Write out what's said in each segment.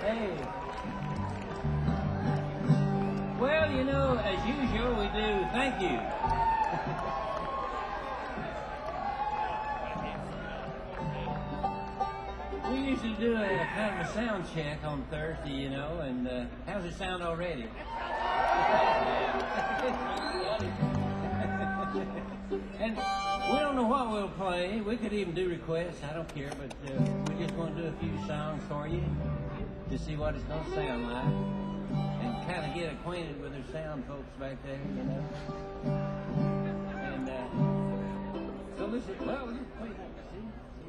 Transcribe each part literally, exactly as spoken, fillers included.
Hey. Well, you know, as usual, we do thank you. We usually do a kind of a sound check on Thursday, you know, and uh, how's it sound already? And we don't know what we'll play. We could even do requests. I don't care, but uh, we're just going to do a few songs for you to see what it's going to sound like and kind of get acquainted with the sound folks back there, you know. And uh, so this is, well, we'll just play that. See?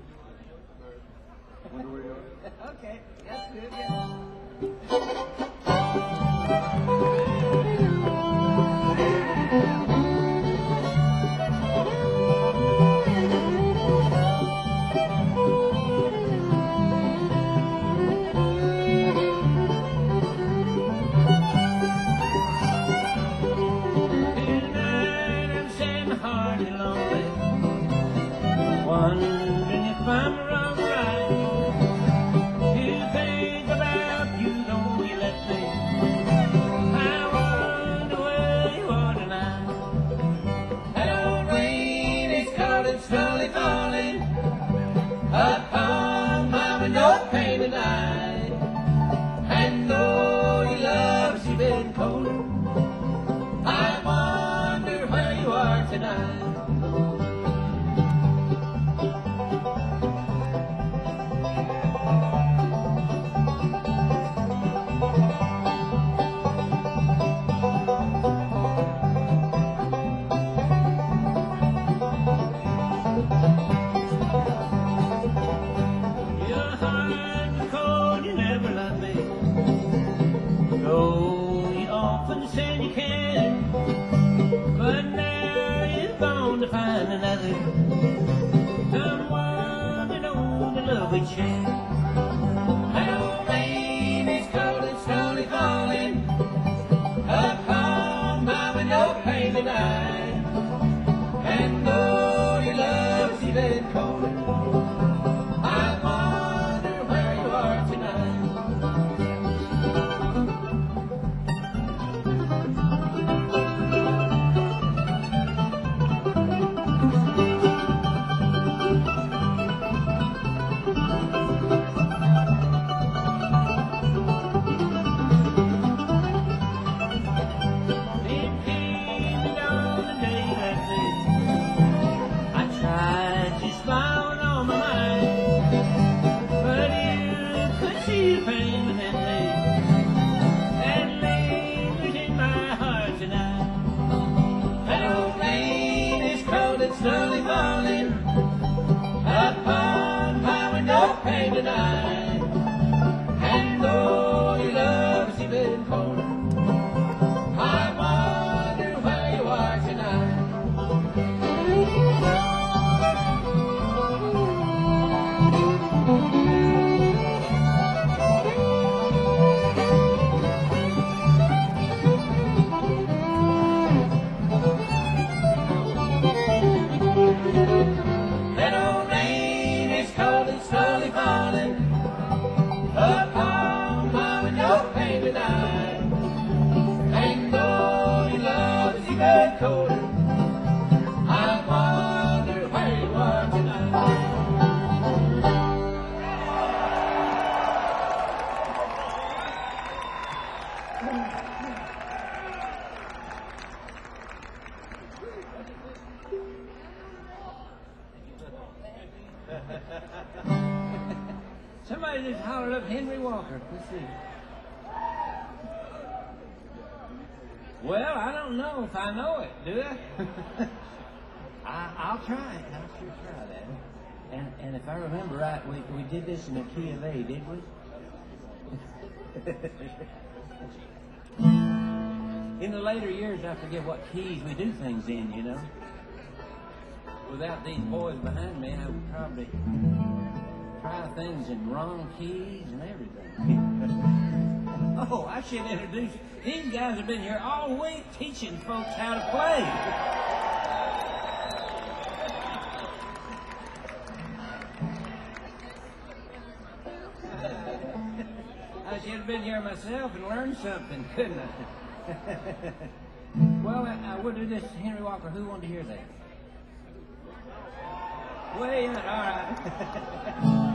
Wonder where you are. Okay, that's good, yeah. Wondering if I'm wrong right to think about you, though you left me. I wonder where you are tonight. That old rain is cold and slowly falling upon my window pane tonight. And though your love's been cold, I wonder where you are tonight. Find another someone to know the love we share. That old rain is cold and slowly falling upon my window pane tonight. And though your love's even colder, I wonder where you are tonight. Slowly falling upon my window pane tonight. And though your love's even colder, I wonder where you are tonight. That old rain is cold and slowly falling upon my window pane tonight. And though your love's even colder, I wonder where you are tonight. Somebody just hollered up Henry Walker. Let's see. Well, I don't know if I know it, do I? I I'll try it. I'll sure try that. And and if I remember right, we we did this in the key of A, did we? In the later years, I forget what keys we do things in, you know. Without these boys behind me, I would probably try things in wrong keys and everything. Oh, I should introduce you. These guys have been here all week teaching folks how to play. I should have been here myself and learned something, couldn't I? Well, I, I will do this. Henry Walker, who wanted to hear that? Way in, all right.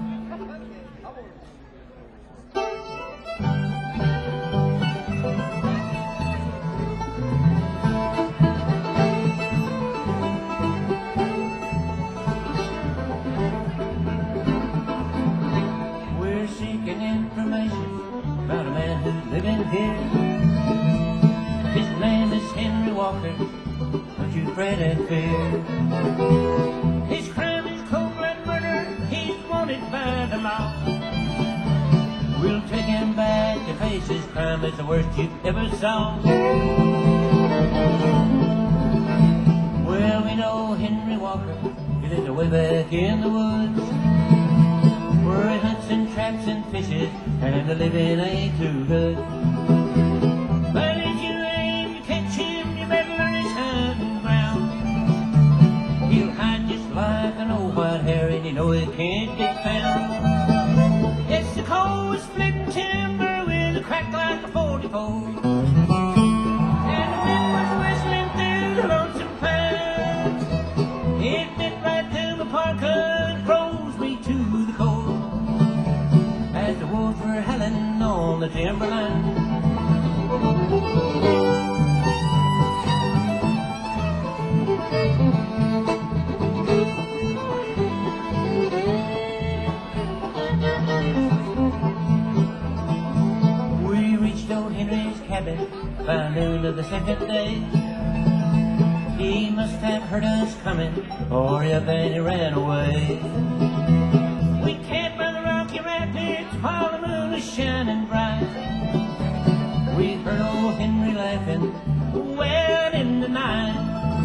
We're seeking information about a man who's living here. His name is Henry Walker. Don't you fret and fear. His crime is cold-blood murder. He's wanted by the law. We'll take him back to face his crime. It's the worst you ever saw. Well, we know Henry Walker. He lives way back in the woods, where he hunts and traps and fishes, and the living ain't too good. But if you aim to catch him, you better learn his hunting ground. He'll hide just like an old white hare, and you know he can't be found. It's the cold splitting timber with a crack like a forty-four, and the wind was whistling through the lonesome pines. It bit right through my parka and froze me to the core, as the wolves were howling on the timberline. We reached old Henry's cabin by noon of the second day. He must have heard us coming, or if then he ran away. We camped by the rocky rapids while the moon was shining bright. We heard old Henry laughing well in the night.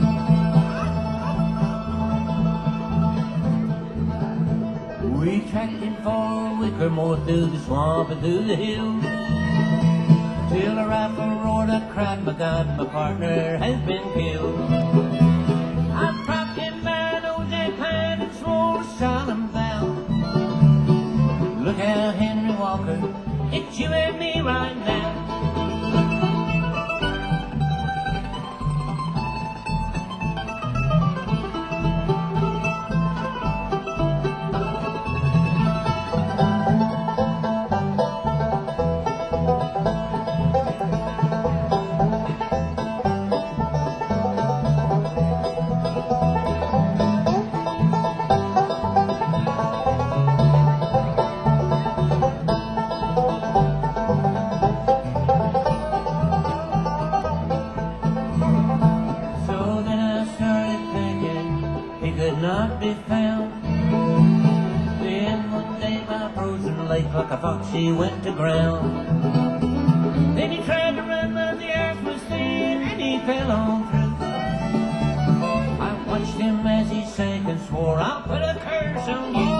We tracked him for a week or more through the swamp and through the hills, till a rifle roared. I cried, my God, my partner has been killed. I propped him by an old jack pine and swore a solemn vow. Look out, Henry Walker, it's you and me right now. Not be found. Then one day by a frozen lake, like a fox he went to ground. Then he tried to run, but the earth was thin and he fell on through. I watched him as he sank and swore, I'll put a curse on you.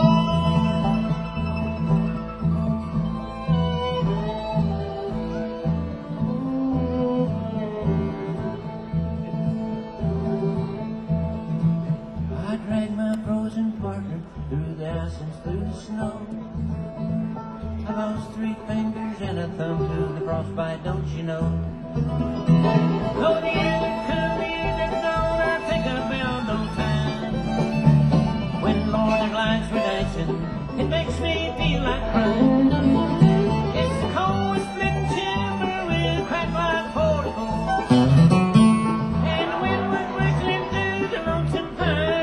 Through the ice and through the snow, I lost three fingers and a thumb to the frostbite, don't you know? Though the end come, the end is gone, I think about those times when Lord lights were dancing. It makes me feel like crying. It's the cold split timber with a crack like forty-four, and the wind was whistling through the lonesome pine.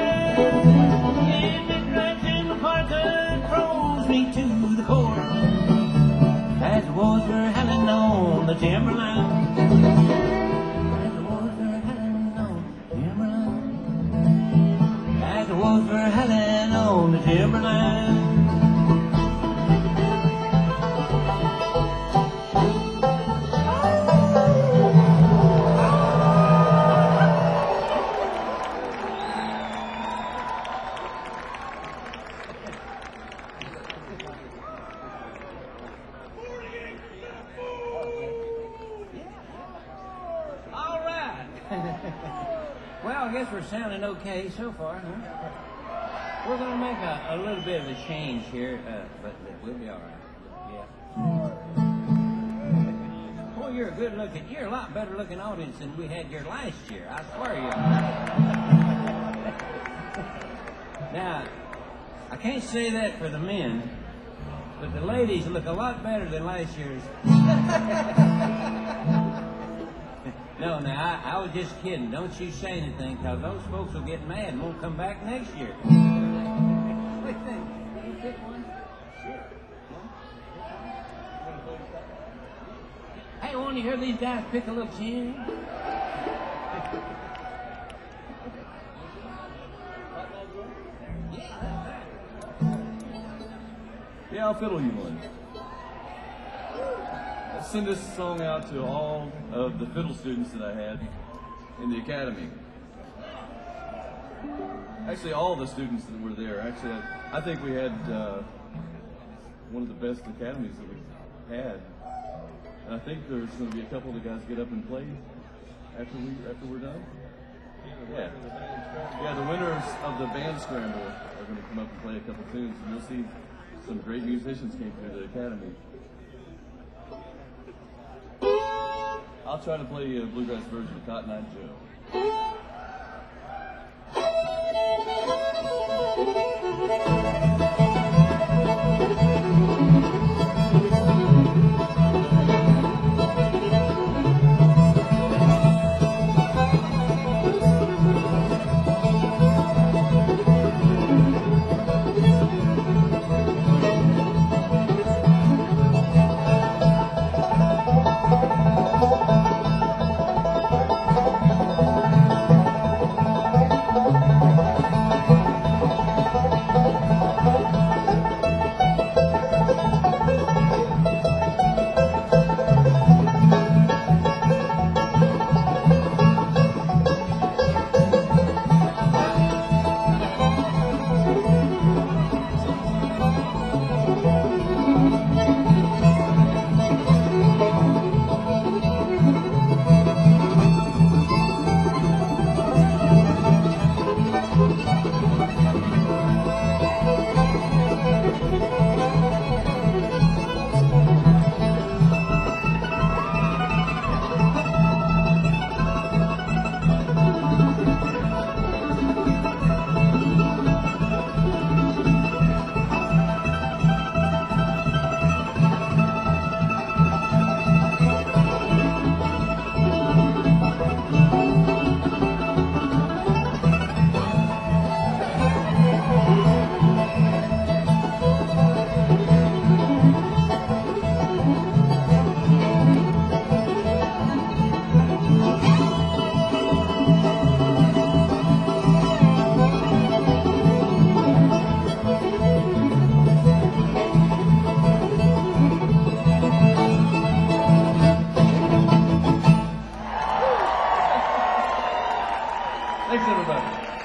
Me to the core, as the wolves were howling on the timberline. As the wolves were howling on the timberline. As the wolves were howling on the timberline. Well, I guess we're sounding okay so far, huh? We're going to make a, a little bit of a change here, uh, but we'll be all right. Yeah. know you're a good looking, you're a lot better looking audience than we had here last year. I swear you are. Now, I can't say that for the men, but the ladies look a lot better than last year's. No, now, I, I was just kidding. Don't you say anything, because those folks will get mad and won't come back next year. What do you think? Can you pick one? Sure. Hey, want to hear these guys pick a little tune? Yeah, I'll fiddle you one. Let's send this song out to all of the fiddle students that I had in the academy. Actually, all the students that were there. Actually, I, I think we had uh, one of the best academies that we've had. And I think there's going to be a couple of the guys get up and play after we after we're done. Yeah, yeah. The winners of the band scramble are going to come up and play a couple tunes, and you'll see some great musicians came through the academy. I'll try to play a bluegrass version of Cotton Eye Joe. Thanks, everybody.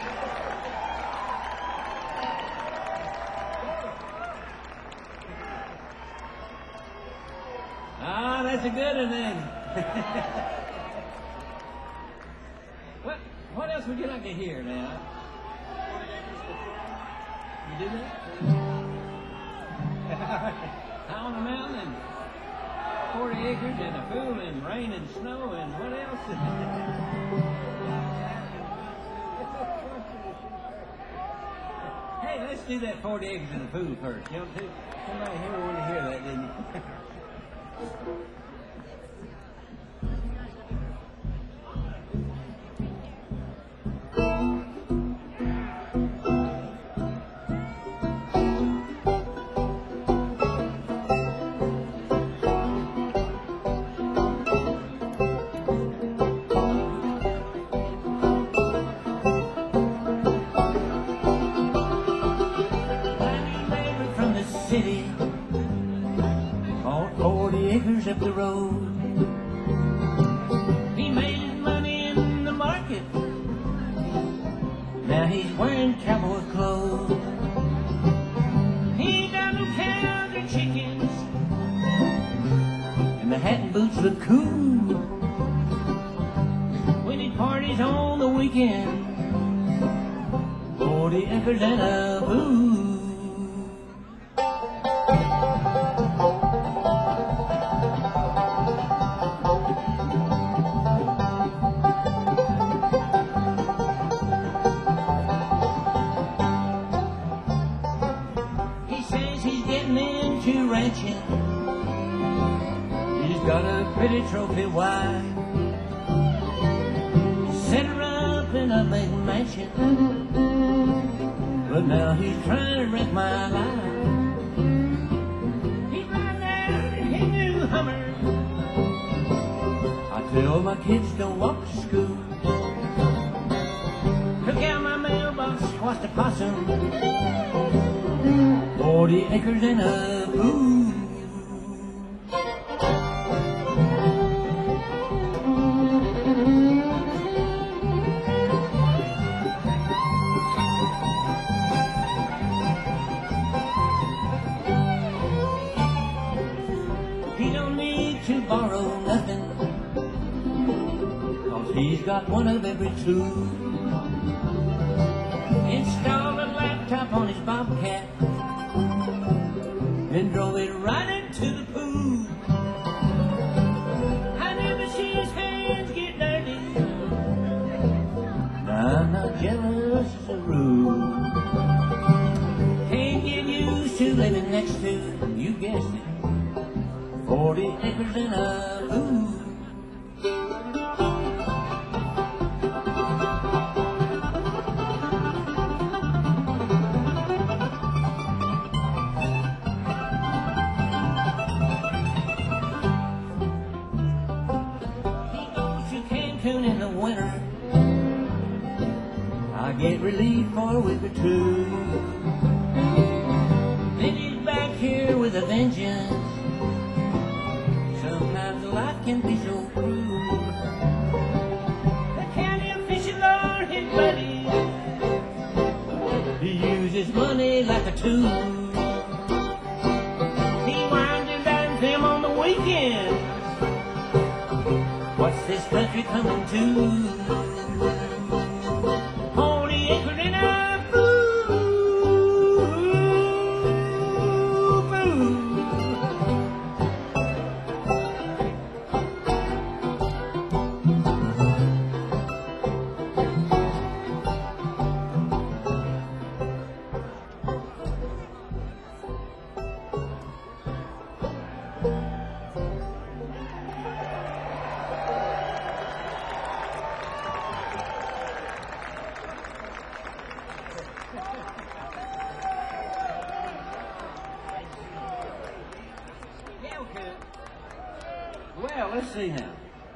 Ah, that's a good one then. what what else would you like to hear now? You did that? High on the mountain and forty acres and a fool and rain and snow and what else? Hey, let's do that forty acres and a fool first. You know, too? Somebody here wanted to hear that, didn't you? City, bought forty acres up the road. He made his money in the market. Now he's wearing cowboy clothes. He ain't got no cows or chickens, and the hat and boots look cool. When he parties on the weekend, forty acres and a fool. to ranching. He's got a pretty trophy wife. Set her up in a big mansion, but now he's trying to wreck my life. He's riding down in his new Hummer. I tell my kids don't walk to school. Took out my mailbox, squashed a possum. Forty acres and a fool. He don't need to borrow nothing, 'cause he's got one of every tool. Installed a laptop on his Bobcat, then drove it right into the pool. I never see his hands get dirty. Now I'm not jealous as a rule. Can't get used to living next to, you guessed it, forty acres and a fool. In the winter, I get relief for a week or two. Then he's back here with a vengeance. Sometimes life can be so cruel. The county official or his buddy, he uses money like a tool. He winds and dines them on the weekend. What's this country coming to? Forty acres and a fool, fool. Well, let's see now.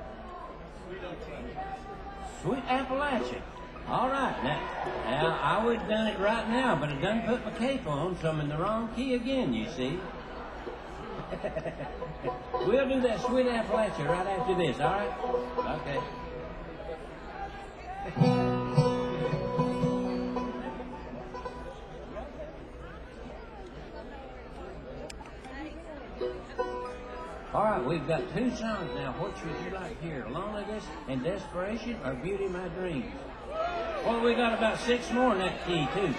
Sweet Appalachia. All right, now, now I would have done it right now, but I done put my cape on, so I'm in the wrong key again, you see. We'll do that Sweet Appalachia right after this, all right? Okay. All right, we've got two songs now. Which would you like to hear? Loneliness and Desperation or Beauty My Dreams? Well, we got about six more in that key, too.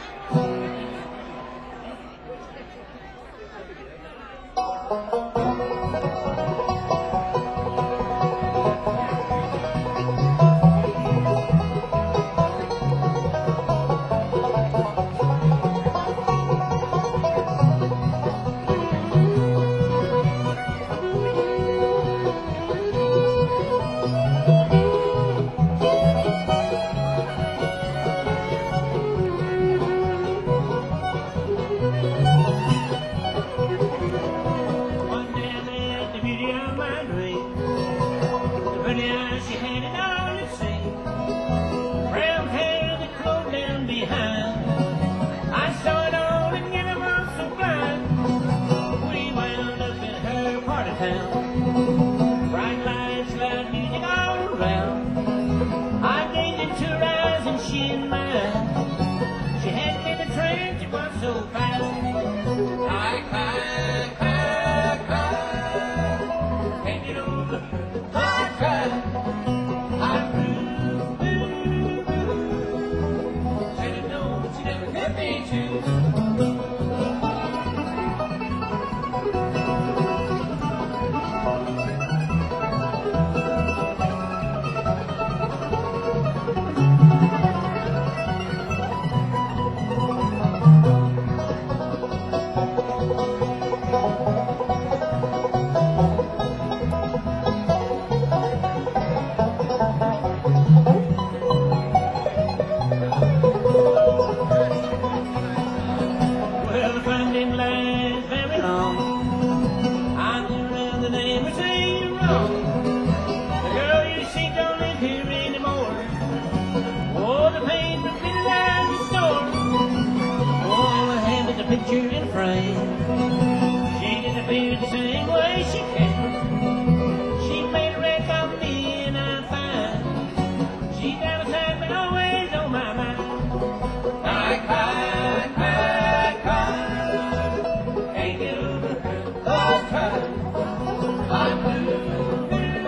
Bright lights, loud music all around. I gazed into her eyes and she in mine. She had me in a trance, it was so fine. I cried, cried, cried. Can't get over. I cried. I grew, grew, grew. Should have known she never could be true. Thank you. song. The girl you see don't live here anymore. Oh, the pain from being around the store. Oh, I handed the picture in a frame. She didn't appear the same way she came. She made a wreck of me and I'm fine. She never said but always on my mind. I cried, cried, cried. Can't get over her. Oh, cried. I'm blue, blue,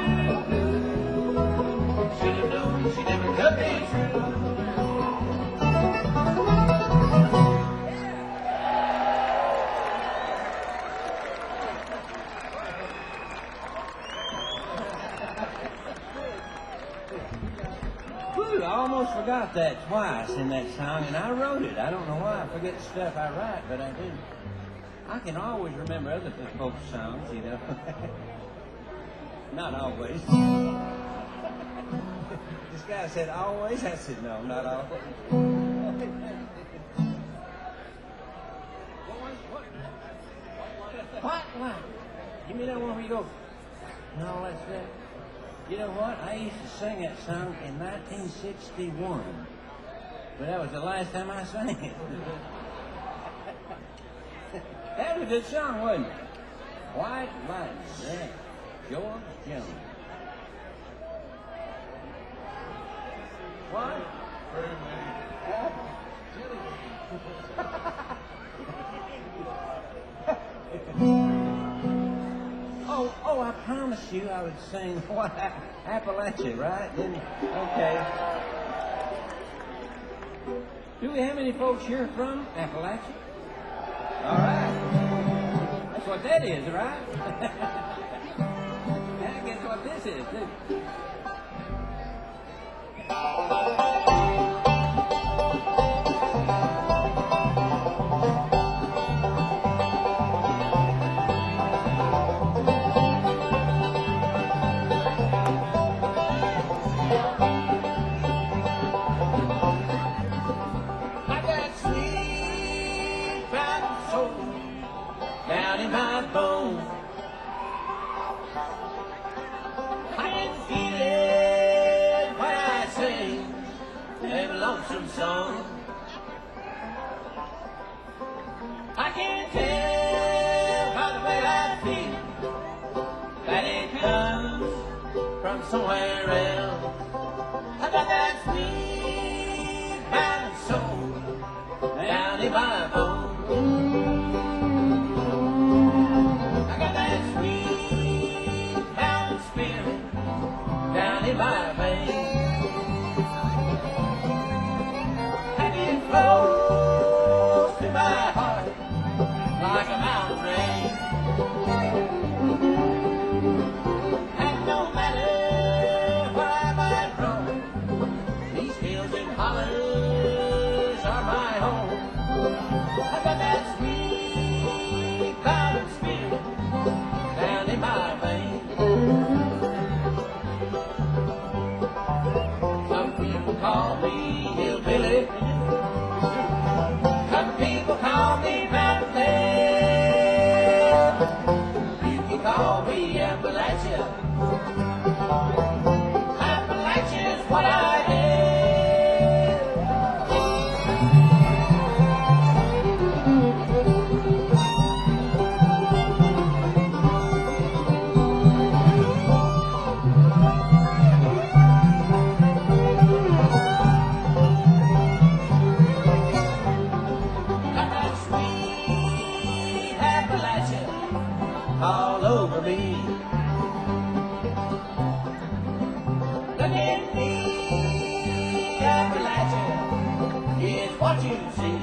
blue. Should have known she never could be true. Whew, I almost forgot that twice in that song, and I wrote it. I don't know why I forget the stuff I write, but I do. I can always remember other folks' songs, you know. Not always. This guy said always. I said no, not always. What? What? Give me that one where you go. No, that's that. You know what? I used to sing that song in nineteen sixty-one. But that was the last time I sang it. That was a good song, wasn't it? White Lights, yeah. George Jones. What? oh, oh, I promised you I would sing what Appalachia, right? Didn't, okay. Do we have any folks here from Appalachia? All right. That's what that is, right? And guess what this is, too. Song. I can't tell by the way I feel that it comes from somewhere else. I got that sweet mountain soul down in my bones. I got that sweet mountain spirit down in my veins. Flows through my heart like a mountain rain. And no matter where I might roam, these fields and hollows are my home. I got that sweet mountain spirit down in my veins. Some people call me hillbilly. People call me Mountain Man. You can call me Appalachia. Appalachia is what I am. All over me. Look at me, Appalachia, is what you see.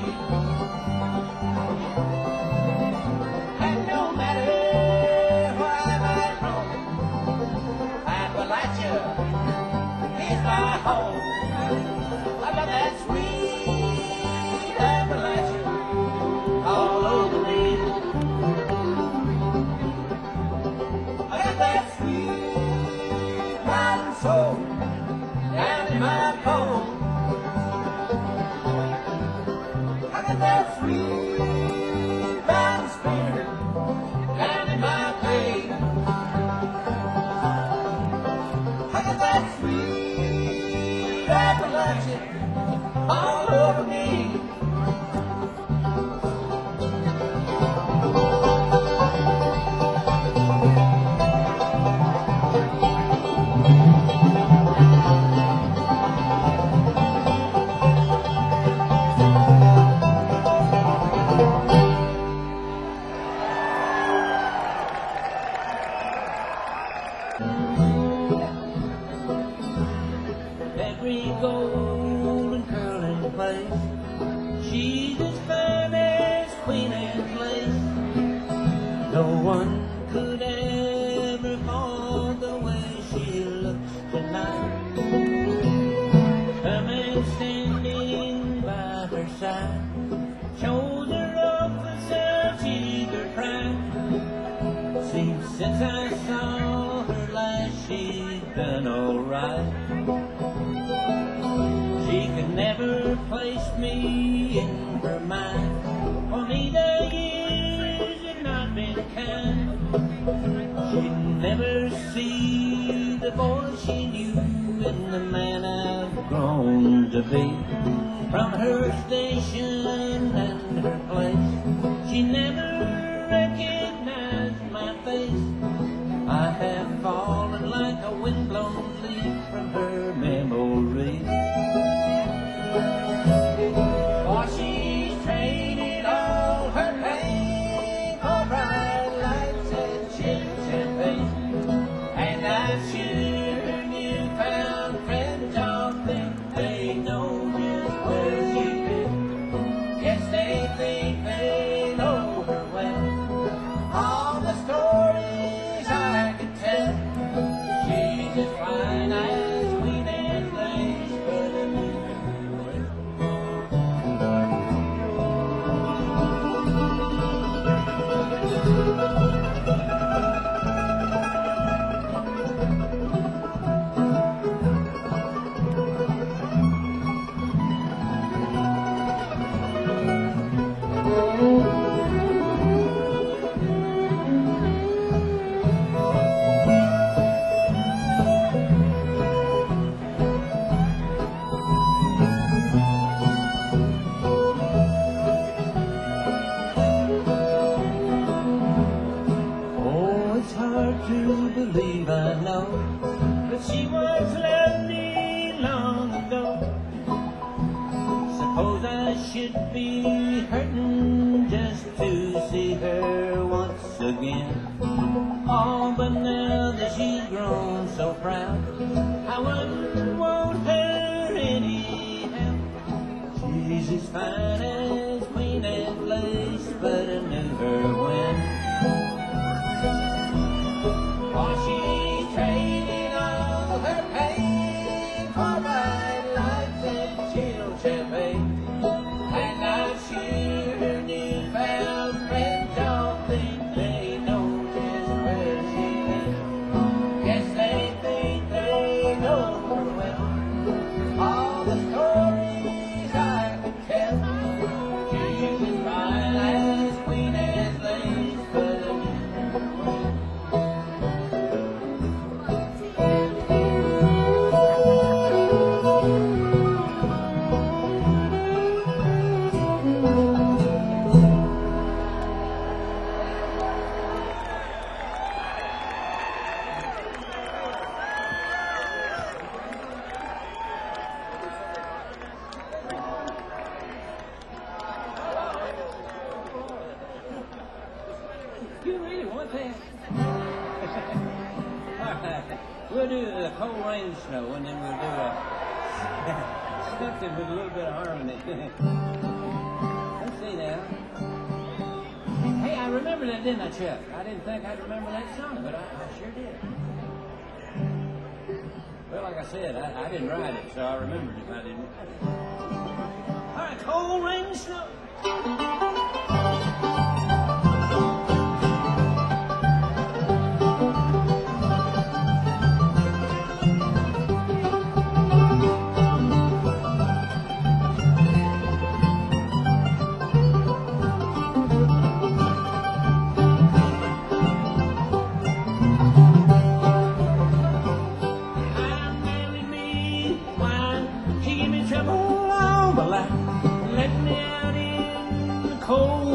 And no matter where I might roam, Appalachia is my home. I got that sweet Appalachia all over me. I could ever fall the way she looks tonight. A man standing by her side shows her off with such eager pride. Seems since I saw her last she's done alright. She could never place me in her mind. For me the years had not been kind. She'd never see the boy she knew and the man I've grown to be. From her station and her place, she never recognized my face. I have fallen like a windblown leaf from her memory. For she's traded all her pain for bright lights and chill champagne. And I'm sure her newfound friends all think they know just where she's been. Yes, they think they know her well. All the stories I could tell, she's as fine as Queen Anne's lace, but I knew her well. To believe I know that she once loved me long ago. Suppose I should be hurting just to see her once again. Oh, but now that she's grown so proud, I wouldn't want her anyhow. She's as fine as Queen Anne's lace, but I knew her when. For she's traded all her pain for bright lights and chill champagne. And I'm sure her newfound friends don't think they know just where she's been. Yes, they think they know her well. All the stories I could tell, she's as fine as Queen Anne's lace, but I knew her well. You really want that? All right. We'll do the cold rain snow, and then we'll do a something with a little bit of harmony. Let's see now. Hey, I remember that, didn't I, Chuck? I didn't think I'd remember that song, but I, I sure did. Well, like I said, I, I didn't write it, so I remembered if I didn't write it. All right, cold rain snow. Trouble all my life, let me out in the cold.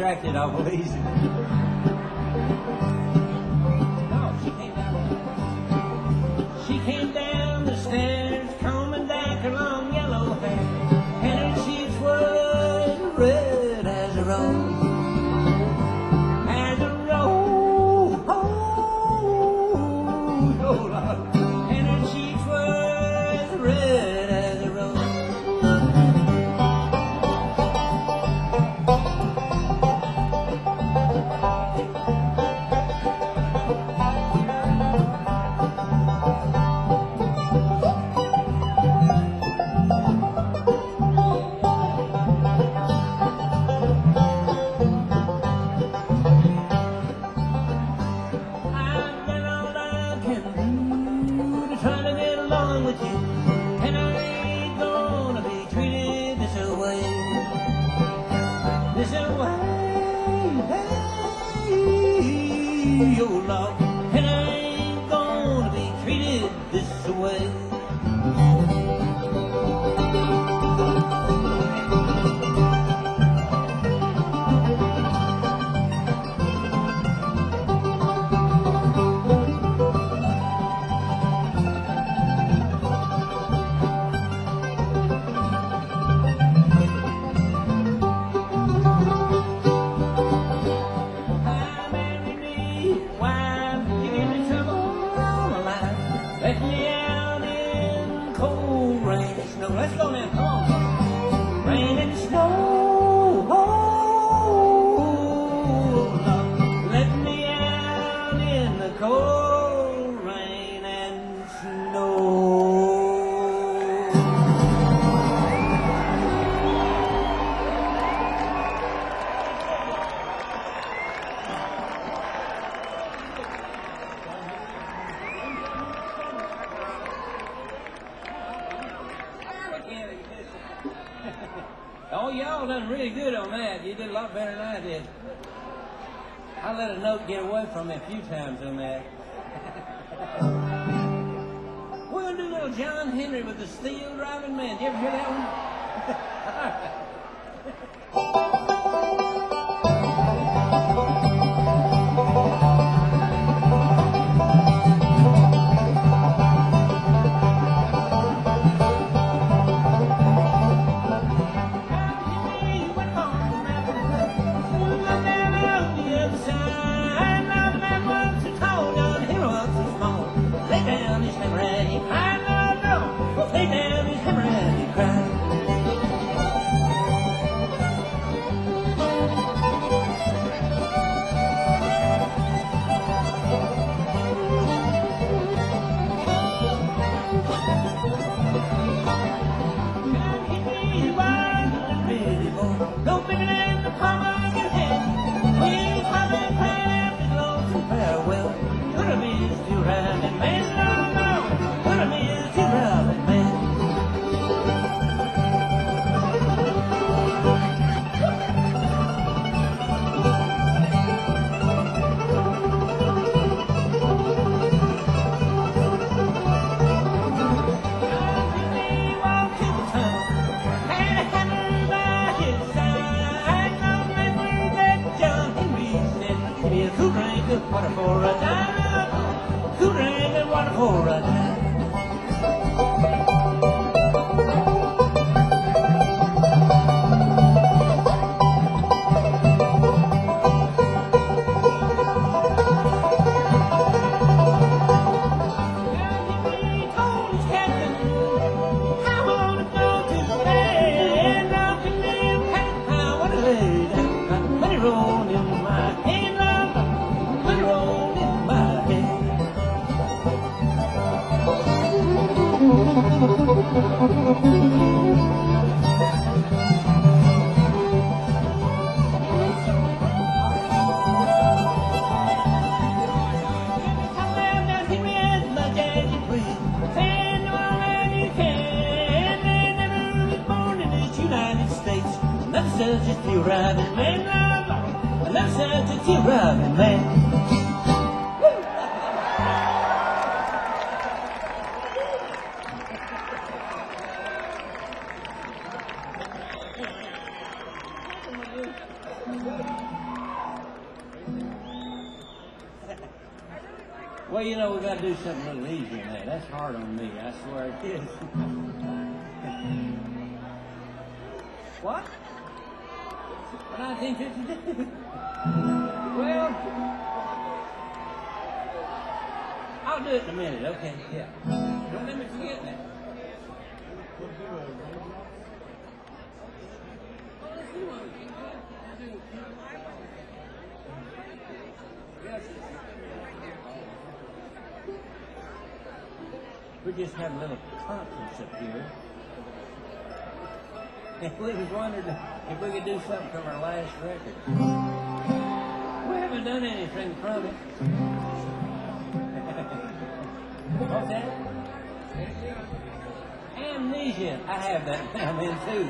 distracted awful easy. No, she came down. She came down the stairs, combing back her long yellow hair, and her cheeks were red as a rose, as a rose. Oh, Lord. And her cheeks were as red as a rose. I've done all I can do to try to get along with you, and I ain't gonna be treated this away, this away, hey, oh Lord, and I ain't gonna be treated this way. Why marry me? Why you give me trouble all my life? Let me out in cold rain and snow. Let's go now, come on. Rain and snow. Oh, Lord. Let me out in the cold rain and snow. Oh, y'all done really good on that. You did a lot better than I did. I let a note get away from me a few times on that. We're gonna do a little John Henry with the Steel Driving Man. Did you ever hear that one? Lay down his hammer and he cried. No bigger than the palm of your hand. We'll come and cry his lonesome farewell. Gonna be still riding man, no, no. Gonna be still riding man. Water for a dime, cool drink and water for a dime. He told his captain, I want to go to bed. Now can you paint? I want to lay down. Got money rolling in my hand, love. Money rolling in my hand. Come down, down here with my jazzy breeze. Say no man you can. Man never was born in this United States. Another such a steel riding man, love. Another such a steel riding man. Thank you. Well, you know, we got to do something a little easier than that. That's hard on me. I swear it is. What? nineteen fifty-two. Well, I'll do it in a minute. Okay, yeah. Don't let me forget that. We just had a little conference up here. And we was wondering if we could do something from our last record. We haven't done anything from it. What's that? Amnesia. I have that now then too.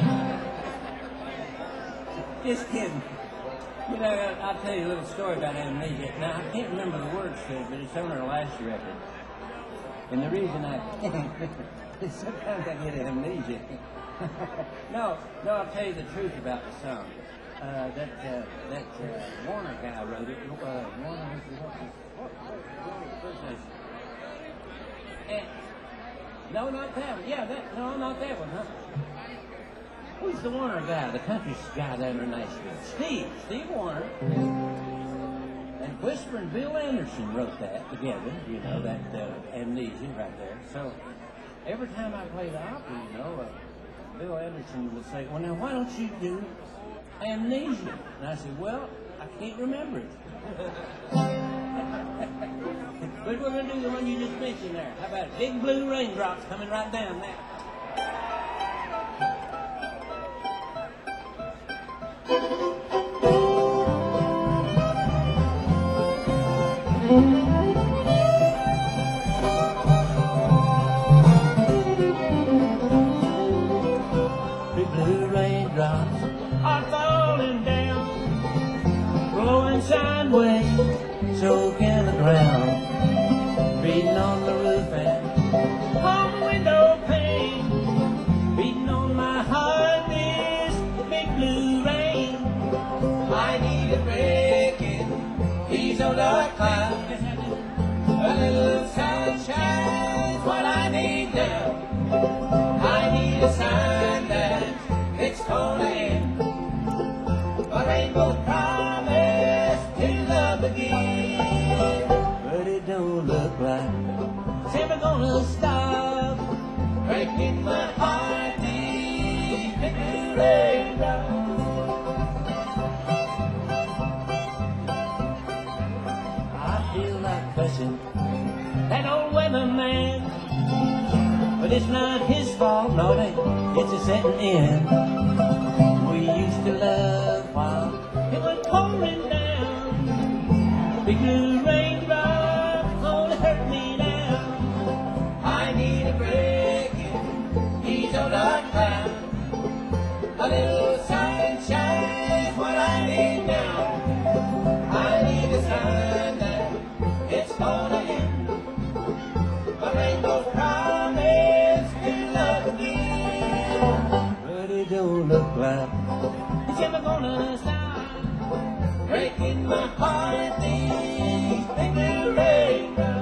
Just kidding. You know, I'll tell you a little story about amnesia. Now, I can't remember the words to it, but it's on our last record. And the reason I can't is sometimes I get amnesia. no, no, I'll tell you the truth about the song. Uh, that uh, that uh, Warner guy wrote it. Uh, Warner, what's his, what's his, what, what, what's his name? And, no, not that one. Yeah, that, no, not that one, huh? Who's the Warner guy, the country guy down in Nashville? Steve, Steve Warner. And Whisper and Bill Anderson wrote that together, you know, that uh, amnesia right there. So every time I play the opera, you know, uh, Bill Anderson would say, well, now, why don't you do amnesia? And I said, well, I can't remember it. But we're going to do the one you just mentioned there. How about it? Big blue raindrops coming right down there. Big blue raindrops are falling down, blowing sideways, soaking the ground, beating on the roof and on the window pane, beating on my heart. This big blue rain, I need a breaking. These old dark clouds, a little sunshine's what I need now. I need a sign that it's gonna end. A rainbow promise to love again. But it don't look like it's ever gonna stop breaking my heart. These big blue raindrops. I feel like cussing that old weatherman, but it's not his fault, no, it's a setting in. We used to love while it was pouring down. Big blue raindrops gonna hurt me now. I need a break in these old dark clouds. A little sunshine, what I need now. I need a sign that it's gonna end. A rainbow's promise to love again. But it don't look like it's ever gonna stop breaking my heart. These big blue raindrops.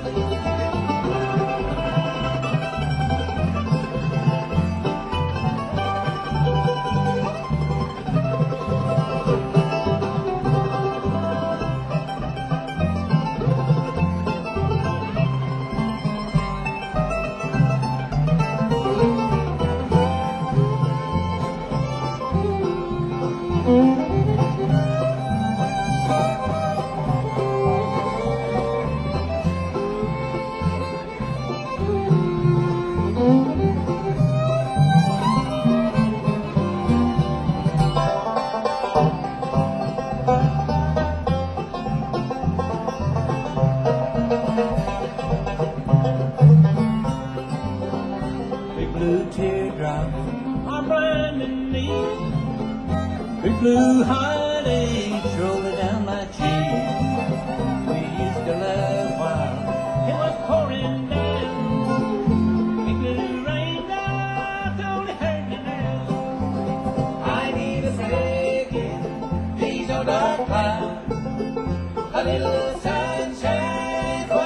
Blue heartaches rolling down my cheek. We used to love while it was pouring down. Big blue raindrops only hurt me now. I need a break in these old dark clouds. A little sunshine, what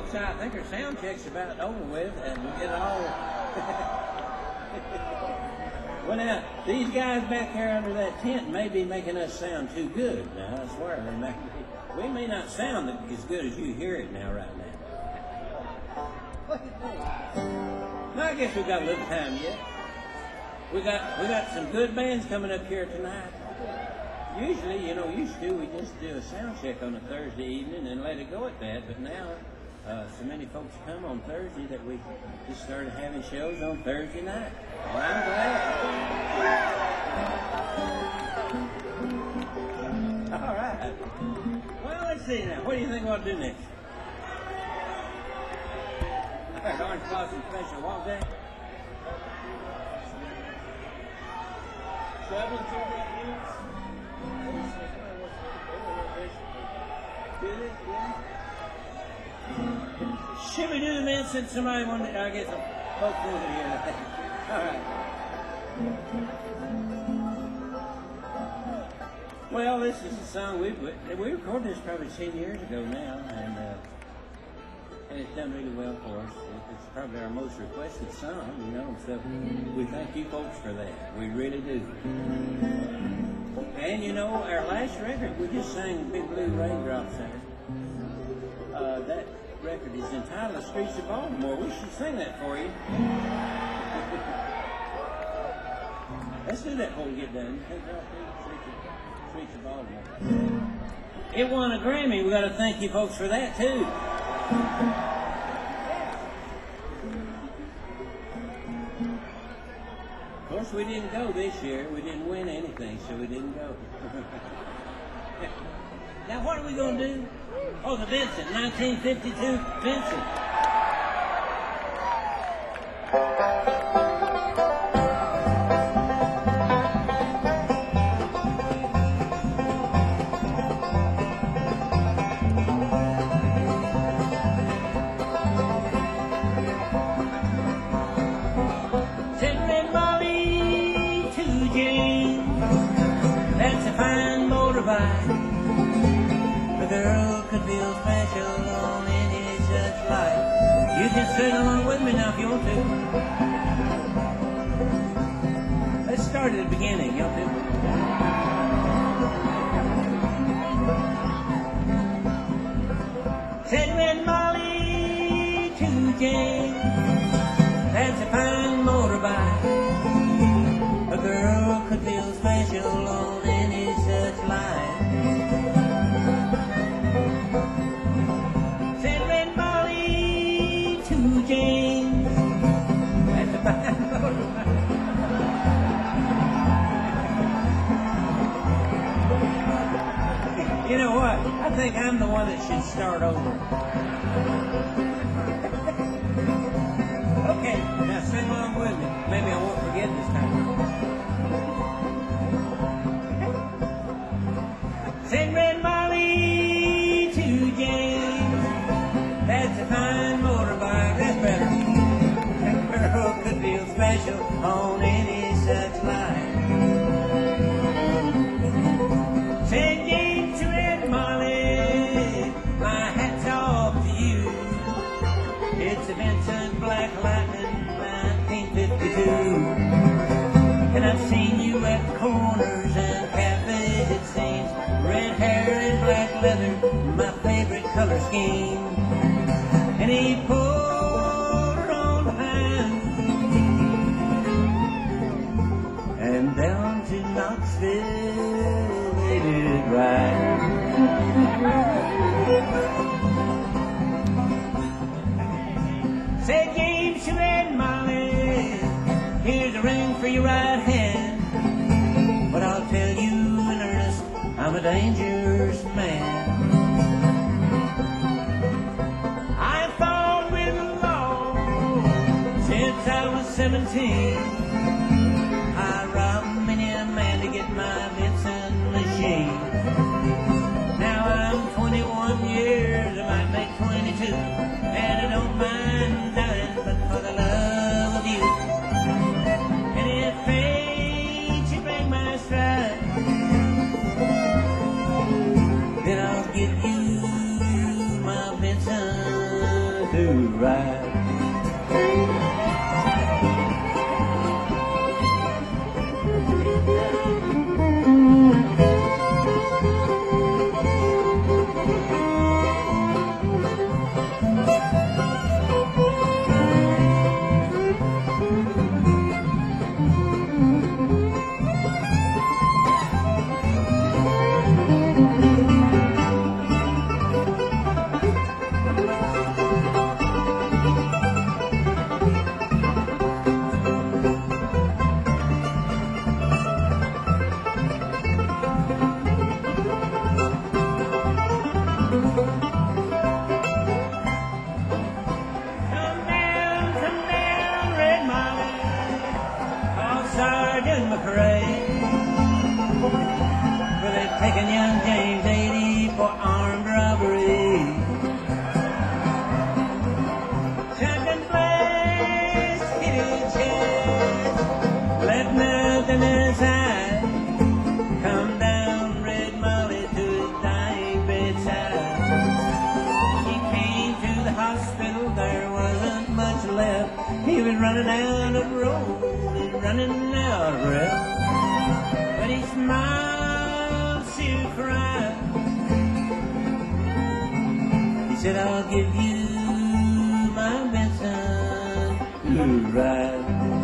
So I think our sound check's about over with, and we get all. Well, now these guys back there under that tent may be making us sound too good. Now I swear, they may, we may not sound as good as you hear it now, right now. What do you think? Well, I guess we got a little time yet. We got we got some good bands coming up here tonight. Usually, you know, used to we just do a sound check on a Thursday evening and let it go at that. But now, uh, so many folks come on Thursday that we just started having shows on Thursday night. Well, I'm glad. All right. Well, let's see now. What do you think we'll do next? I heard Orange Blossom Special. What was that? Traveling through the youths. Should we do the man since somebody wanted? I guess some folks over here. All right. Well, this is a song we we recorded this probably ten years ago now, and uh, and it's done really well for us. It's probably our most requested song, you know. So we thank you folks for that. We really do. And you know, our last record, we just sang Big Blue Raindrops there. Uh, that record is entitled The Streets of Baltimore. We should sing that for you. Let's do that before we get done. Streets of Baltimore. It won a Grammy. We got to thank you folks for that too. Of course, we didn't go this year. We didn't win anything, so we didn't go. Now, what are we going to do? Oh, the Vincent, nineteen fifty-two Vincent. Sing along with me now if you want to. Let's start at the beginning, you want to? Said when Molly to Jane, that's a fine motorbike. A girl could feel special on any such line. You know what? I think I'm the one that should start over. Okay, now sing along with me. Maybe I won't forget this time. Sing Red Molly to James. That's a fine motorbike. That's better. That girl could feel special on any such line. Sing James to Red Molly, my hat's off to you. It's a Vincent Black Lightning nineteen fifty-two. And I've seen you at corners and cafes, it seems. Red hair and black leather, my favorite color scheme. And he pulled her on behind and down to Knoxville they did ride. Said James to Red Molly, here's a ring for your right hand, but I'll tell you in earnest, I'm a dangerous man. I fought with the law since I was seventeen. I robbed many a man to get my Vincent machine. Now I'm twenty-one years, I might make twenty-two, and I don't mind dying, but for the love of you. And if fate should break my stride, then I'll give you my Vincent taking young James eighty for armed robbery. Shotgun blast hit his chest, left nothing inside. Come down, Red Molly, to his dying bedside. He came to the hospital, there wasn't much left. He was running out of road, and running out of breath. But he smiled, she cried. He said, I'll give you my Benson to ride.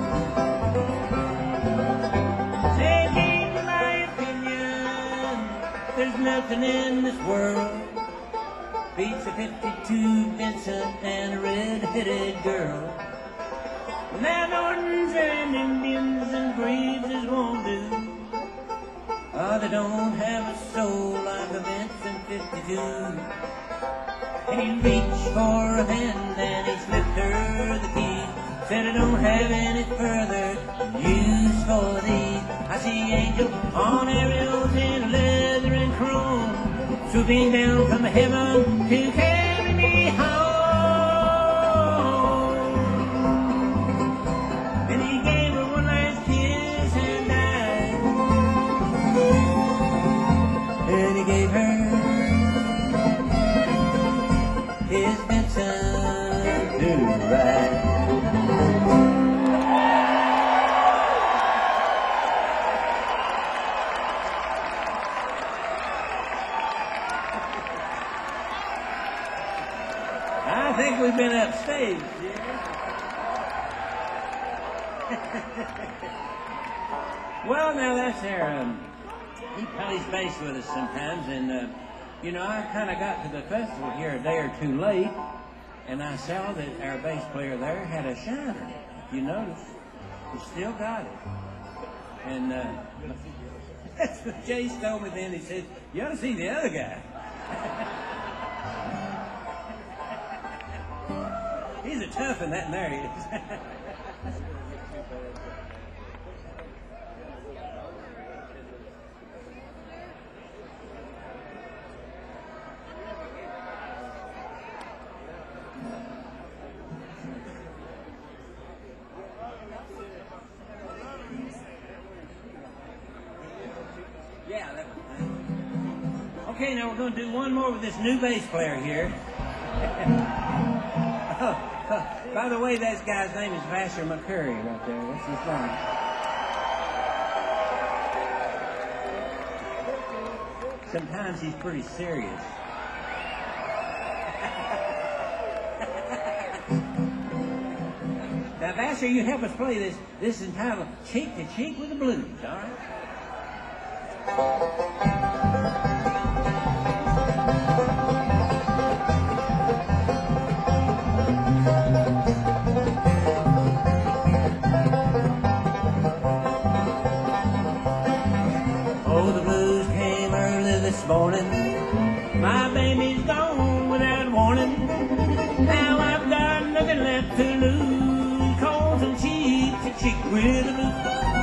Taking my opinion, there's nothing in this world beats a fifty-two Benson and a red-headed girl. Landowners and Indians and Greaves won't do. Oh, they don't have a soul like a Benson fifty-two. And he reached for a hand and he slipped her the key. Said I don't have any further use for thee. I see angels on aerials in leather and chrome, swooping down from heaven to carry me home. And he gave her one last kiss and died. And he gave her his Benson to ride. I think we've been upstage, yeah. Well, now that's there. Um, he plays bass with us sometimes, and uh, you know, I kind of got to the festival here a day or two late, and I saw that our bass player there had a shiner. If you notice, he still got it. And uh, that's what Jace told me then. He said, "You ought to see the other guy." He's a tough one, that there he is. Yeah. That, okay, now we're going to do one more with this new bass player here. oh, oh, by the way, that guy's name is Vasher McCurry right there. That's his name. Sometimes he's pretty serious. Now, Vasher, you help us play this. This is entitled Cheek to Cheek with the Blues, all right? Oh, the blues came early this morning. My baby's gone without warning. Now I've got nothing left to lose, 'cause I'm cheek to cheek with the blues.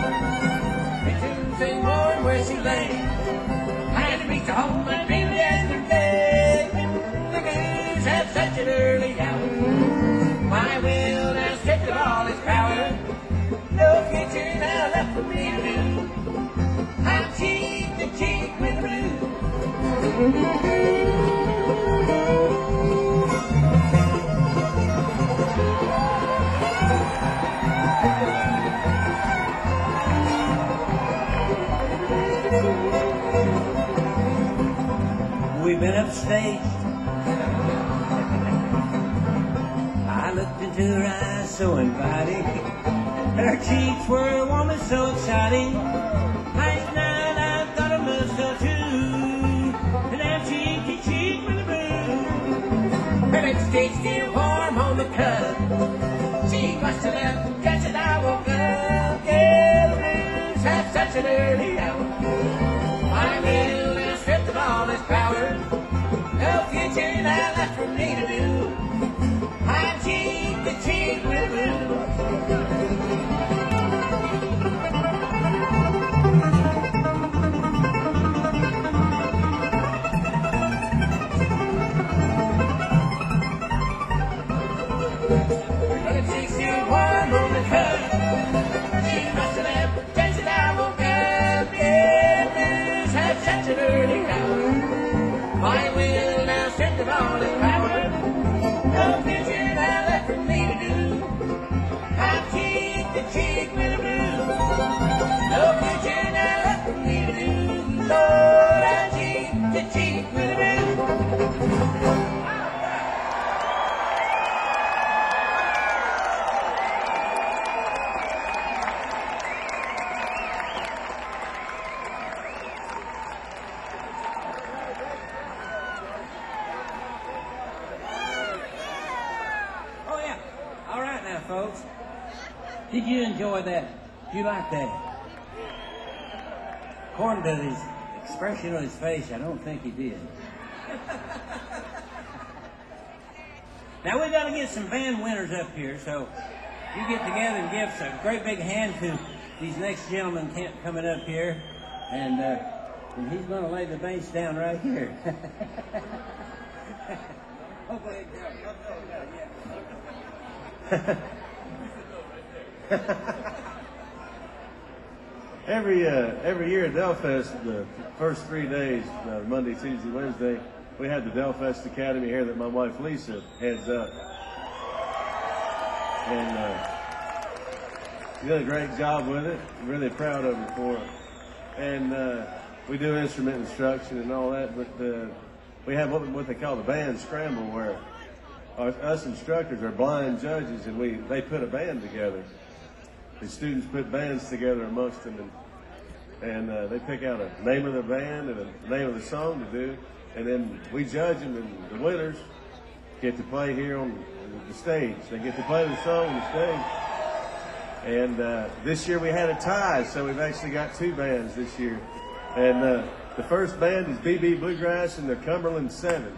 Say more where she lay. I had to reach home and baby yesterday. The blues have such an early hour. My will now stripped of all its power. No future now left for me to do. I'm cheek to cheek with the blues. We've been upstage. I looked into her eyes so inviting. Her cheeks were warm and so exciting. Last night I thought of love so too. And I'm cheek to cheek with the blues. Her lipstick's still warm on the cup. She must have left just as I woke up. Yeah, the blues have such an early hour. My will is stripped of all its power. No future now left for me to do. I'm cheek to cheek with the blues. at such an early hour. Why will now set the ball in power? No future now left for me to do. I'll cheek to cheek with a blue. No future now left for me to do. Lord, I'll cheek to cheek with a blue. Folks, did you enjoy that? Did you like that? According to his expression on his face, I don't think he did. Now we got to get some band winners up here, so you get together and give us a great big hand to these next gentlemen coming up here, and, uh, and he's going to lay the bass down right here. Okay. every uh, every year at Delfest, the first three days, uh, Monday, Tuesday, Wednesday, we had the Delfest Academy here that my wife Lisa heads up, and uh, she did a great job with it. Really proud of her for it. And uh, we do instrument instruction and all that, but uh, we have what, what they call the band scramble, where our, us instructors are blind judges, and we they put a band together. The students put bands together amongst them, and, and uh, they pick out a name of the band and a name of the song to do, and then we judge them, and the winners get to play here on the stage. They get to play the song on the stage. And uh, this year we had a tie, so we've actually got two bands this year. And uh, the first band is B B Bluegrass and the Cumberland Seven.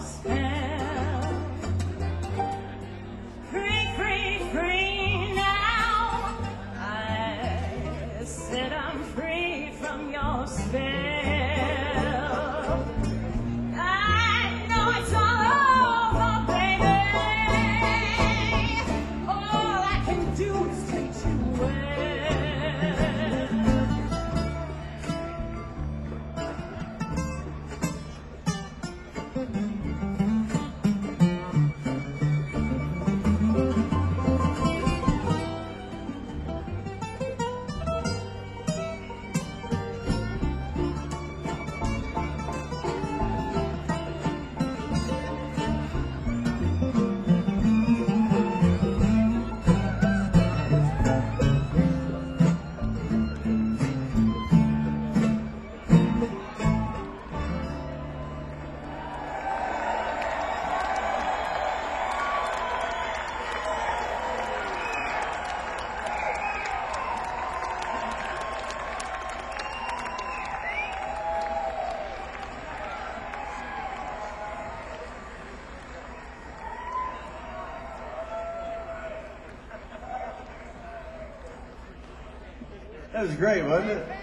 spell. Free, free, free now. I said I'm free from your spell. I know it's all over, baby. All I can do is take you away. That was great, wasn't it?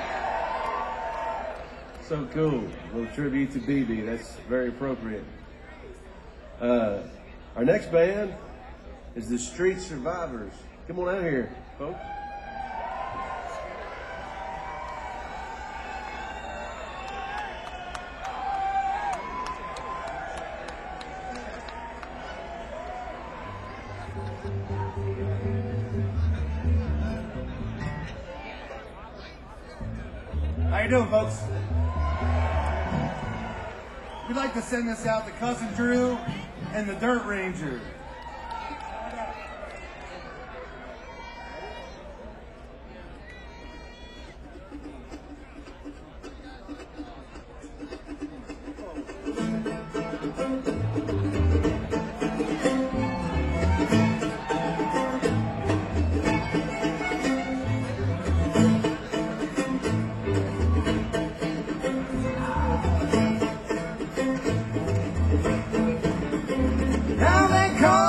So cool. A little tribute to B B. That's very appropriate. Uh, our next band is the Street Survivors. Come on out here, folks. How you doing, folks? We'd like to send this out to Cousin Drew and the Dirt Ranger. Now they call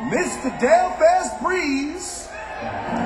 Mister Delfast Breeze.